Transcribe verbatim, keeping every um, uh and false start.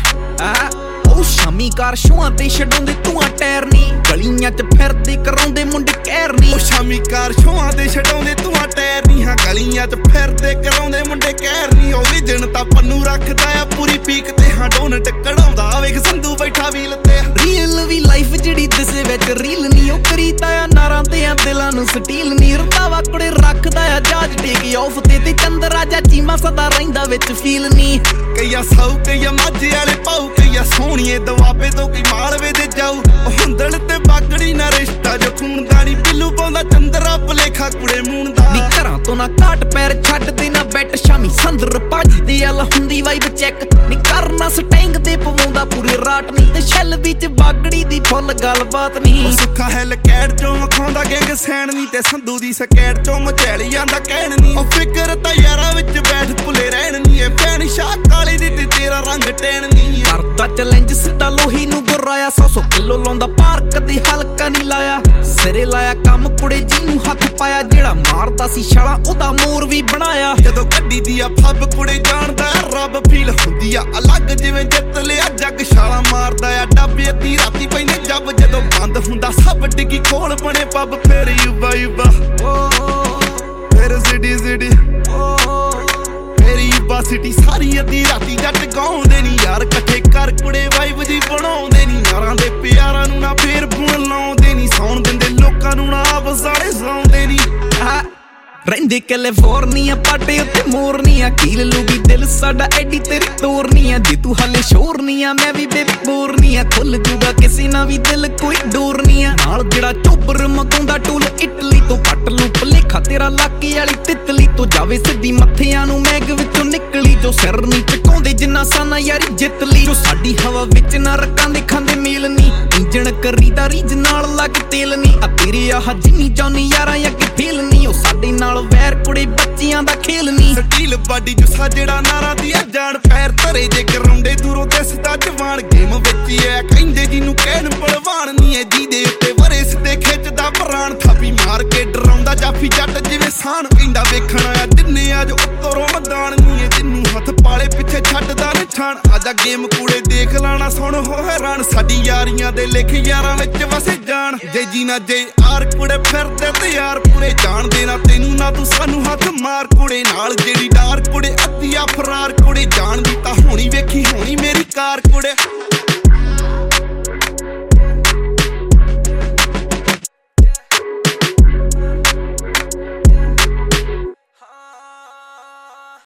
ਆ ਉਹ ਸ਼ਾਮੀ ਕਾਰ ਸ਼ੋਆਂ ਤੇ ਛਡਾਉਂਦੇ ਧੂਆਂ ਟਾਇਰ ਨੀ ਗਲੀਆਂ 'ਚ ਫਿਰਦੇ ਕਰਾਉਂਦੇ ਮੁੰਡੇ ਕਹਿਰ ਨੀ ਉਹ ਸ਼ਾਮੀ ਕਾਰ ਸ਼ੋਆਂ ਤੇ ਛਡਾਉਂਦੇ ਧੂਆਂ ਟਾਇਰ ਨੀ ਹਾਂ ਗਲੀਆਂ 'ਚ ਫਿਰਦੇ ਕਰਾਉਂਦੇ ਮੁੰਡੇ ਕਹਿਰ ਨੀ ਉਹ ਵੀ ਦਿਨ ਤਾਂ ਪੰਨੂ ਰੱਖਦਾ ਆ ਪੂਰੀ ਪੀਕ ਤੇ ਹਾਂ ਡੋਨਟ ਕਢਾਉਂਦਾ ਵੇਖ ਸੰਧੂ ਬੈਠਾ ਵੀਲ ਤੇ ਰੀਅਲ ਵੀ ਲਾਈਫ ਜਿਹੜੀ ਦਿਸੇ ਵਿੱਚ ਰੀਲ ਨੀ ਉਹ ਕਰੀਦਾ ਆ ਨਾਰਾਂ ਤੇ ਆ ਦਿਲਾਂ ਨੂੰ ਸਟੀਲ ਨੀ ਰਤਾਵਾ ਕੁੜੇ ਰੱਖਦਾ ਆ ਜਾਜ ਟੇਕ ਆਫ ਤੇ ਤੇ ਚੰਦਰਾ ਜਾ ਚੀਮਾ ਸਦਾ ਰਹਿੰਦਾ ਵਿੱਚ ਫੀਲ ਨੀ ਕਈਆ ਸਾਊ ਕਈਆ ਮਾਝੇ ਵਾਲੇ ਪਾਉ ਕਈਆ ਸੋਹਣੀਏ ਦਵਾਬੇ ਤੋਂ ਕੋਈ ਮਾਲਵੇ ਦੇ ਜਾਊ ਹੁੰਦਲ ਤੇ ਬਾਗੜੀ ਨਾ ਰਿਸ਼ਤਾ ਜੋ ਖੂਨਦਾਨੀ ਬਿੱਲੂ ਪਾਉਂਦਾ ਚੰਦਰਾ ਭਲੇਖਾ ਕੁੜੇ ਮੂਣ ਦਾ ਨੀ ਘਰਾਂ ਤੋਂ ਨਾ ਘਾਟ ਪੈਰ ਛੱਡਦੇ ਨਾ ਬੈਟ ਸ਼ਾਮੀ ਸੰਦਰ ਭਾਜੀ ਦੇ ਅਲ ਹੁੰਦੀ ਵਾਈਬ ਚੈੱਕ ਨੀ ਕਰਨਾ ਸਟੈਂਗ ਦੇ ਪਵਾਉਂਦਾ ਪੂਰੇ ਰਾਟ ਨੀ ਤੇ ਛੱਲ ਵਿੱਚ ਬਾਗੜੀ ਦੀ ਫੁੱਲ ਗੱਲਬਾਤ ਨੀ ਸੁੱਖਾ ਹੈਲ ਕੈਡ ਚੋਂ ਮਖਾਉਂਦਾ ਗੈਂਗ ਸੈਣ ਨੀ ਤੇ ਸੰਧੂ ਦੀ ਸਕੈਡ ਚੋਂ ਮਚੈਲੀ ਜਾਂਦਾ ਕਹਿਣ ਨੀ ਉਹ ਫਿਕਰ ਤਾਂ ਯਾਰਾਂ ਵਿੱਚ ਬੈਠ ਭੁੱਲੇ ਰਹਿਣ ਨੀ ਇਹ ਭੈਣ ਸ਼ਾਹ ਕਾਲੀ ਦੀ ਤੇ ਤੇਰਾ ਰੰਗ ਟੈਣ ਨੀ ਕਰਦਾ ਚੈਲੰਜ ਸਿੱਧਾ ਲੋਹੀ ਨੂੰ ਗੁਰਾਇਆ ਸੌ ਸੌ ਕਿਲੋ ਲਾਉਂਦਾ ਪਾਰ ਕਦੇ ਹਲਕਾ ਨਹੀਂ ਲਾਇਆ ਸਿਰੇ ਲਾਇਆ ਕੰਮ ਕੁੜੇ ਜਿਹਨੂੰ ਹੱਥ ਪਾਇਆ ਜਿਹੜਾ ਮਾਰਦਾ ਸੀ ਛਾਲਾ ਉਹਦਾ ਮੋਰ ਵੀ ਬਣਾਇਆ ਜਦੋਂ ਗੱਡੀ ਦੀ ਆ ਫੱਬ ਕੁੜੇ ਜਾਣਦਾ ਰੱਬ ਫੀਲ ਹੁੰਦੀ ਆ ਅਲੱਗ ਜਿਵੇਂ ਜਿੱਤ ਲਿਆ ਜੱਗ ਛਾਲਾ ਮਾਰਦਾ ਆ ਡੱਬੇ ਅੱਧੀ ਰਾਤੀ ਪੈਂਦੇ ਜੱਬ ਜਦੋਂ ਬੰਦ ਹੁੰਦਾ ਸਭ ਡਿੱਗੀ ਖੋਲ ਬਣੇ ਪੱਬ ਫੇਰ ਯੂਬਾ ਯੂਬਾ ਫੇਰ ਸਿਟੀ ਸਿਟੀ ਫੇਰ ਯੂਬਾ ਸਿਟੀ ਸਾਰੀ ਅੱਧੀ ਰਾਤੀ ਜੱਟ ਗਾਉਂਦੇ ਨੀ ਯਾਰ ਇਕੱਠੇ ਕਰ ਕੁੜੇ ਵਾਈਬ ਜੀ ਬਣਾਉਂਦੇ ਨੀ ਯਾਰਾਂ ਦੇ ਪਿਆਰਾਂ ਨੂੰ ਨਾ ਫੇਰ ਬੁਣ ਲਾਉਂਦੇ ਨੀ ਸੌਣ ਦਿੰਦੇ ਲੋਕਾਂ ਨੂੰ ਨਾ ਆਪ ਸਾਰੇ ਸੌਂਦੇ ਨੀ ਰਹਿੰਦੇ ਕੈਲੀਫੋਰਨੀਆ ਪਾਟੇ ਉੱਤੇ ਮੋਰਨੀਆਂ ਕੀਲ ਲੂਗੀ ਦਿਲ ਸਾਡਾ ਐਡੀ ਤੇਰੀ ਤੋਰਨੀਆਂ ਜੇ ਤੂੰ ਹਾਲੇ ਸ਼ੋਰਨੀਆਂ ਮੈਂ ਵੀ ਬੇਬੀ ਬੋਰਨੀਆਂ ਖੁੱਲ ਜੂਗਾ ਕਿਸੇ ਨਾ ਵੀ ਦਿਲ ਕੋਈ ਡੋਰਨੀਆਂ ਨਾਲ ਜਿਹੜਾ ਚੋਬਰ ਮਗਾਉਂਦਾ ਟੂਲ ਇਟਲੀ ਤੋਂ ਪੱਟ ਲੂ ਭਲੇਖਾ ਤੇਰਾ ਲਾਕੇ ਵਾਲੀ ਤਿਤਲੀ ਤੋਂ ਜਾਵੇ ਸਿੱਧੀ ਮੱਥਿਆਂ ਨੂੰ ਮੈਗ ਵਿੱਚੋਂ ਨਿਕਲੀ ਜੋ ਸਿਰ ਨਹੀਂ ਚਕਾਉਂਦੇ ਜਿੰਨਾ ਸਾਨਾ ਯਾਰੀ ਜਿੱਤ ਲਈ ਜੋ ਸਾਡੀ ਹਵਾ ਵਿੱਚ ਨਾ ਰੱਕਾਂ ਦੇ ਖਾਂਦੇ ਮੇਲ ਨੀ ਇੰਜਣ ਕਰੀਦਾ ਰੀਜ ਨਾਲ ਲੱਗ ਤੇਲ ਨੀ ਆ ਤੇਰੇ ਆਹ ਜਿੰਨੀ ਚਾਉਨੀ ਯਾਰਾਂ ਅੱਗੇ ਫੇਲ ਨੀ ਉਹ ਸਾਡੇ ਨਾਲ ਵੈਰ ਕੁੜੇ ਬੱਚਿਆਂ ਦਾ ਖੇਲ ਨੀ ਸਟੀਲ ਬਾਡੀ ਜੁਸਾ ਜਿਹੜਾ ਨਾਰਾਂ ਦੀ ਆ ਜਾਣ ਪੈਰ ਧਰੇ ਜੇ ਗਰਾਉਂਡੇ ਦੂਰੋਂ ਦਿਸਦਾ ਜਵਾਨ ਗੇਮ ਵਿੱਚ ਐ ਕਹਿੰਦੇ ਜਿਹਨੂੰ ਕਹਿਣ ਬਲਵਾਨ ਨੀ ਐ ਜਿਹਦੇ ਉੱਤੇ ਵਰੇ ਸਿੱਧੇ ਖਿੱਚਦਾ ਪ੍ਰਾਣ ਥਾਪੀ ਮਾਰ ਕੇ ਡਰਾਉਂਦਾ ਜਾਫੀ ਜੱਟ ਜਿਵੇਂ ਸਾਨ ਕਹਿੰਦਾ ਵੇਖਣ ਆਇਆ ਜਿੰਨੇ ਅੱਜ ਉੱਤੋਂ ਮੈਦਾਨ ਨੀ ਐ ਜਿਹਨੂੰ ਹੱਥ ਪਾਲੇ ਪਿੱਛੇ ਛੱਡਦਾ ਨਿਸ਼ਾਨ ਆਜਾ ਗੇਮ ਕੂੜੇ ਦੇਖ ਲਾਣਾ ਸੁਣ ਹੋ ਹੈਰਾਨ ਸਾਡੀ ਯਾਰੀਆਂ ਦੇ ਲਿਖ ਯਾਰਾਂ ਵਿੱਚ ਵਸੇ ਜਾਣ ਜੇ ਜੀ ਨਾ ਜੇ ਆਰ ਕੁੜੇ ਫਿਰਦੇ ਤੇ ਯਾਰ ਪੂਰੇ ਜਾਣਦੇ ਨਾ ਤੈਨੂੰ ਨਾ ਤੂੰ ਸਾਨੂੰ ਹੱਥ ਮਾਰ ਕੁੜੇ ਨਾਲ ਜਿਹੜੀ ਡਾਰ ਕੁੜੇ ਅੱਧੀਆ ਫਰਾਰ ਕੁੜੇ ਜਾਣਦੀ ਤਾਂ ਹੋਣੀ ਵੇਖੀ ਹੋਣੀ ਮੇਰੀ ਕਾਰ ਕੁੜੇ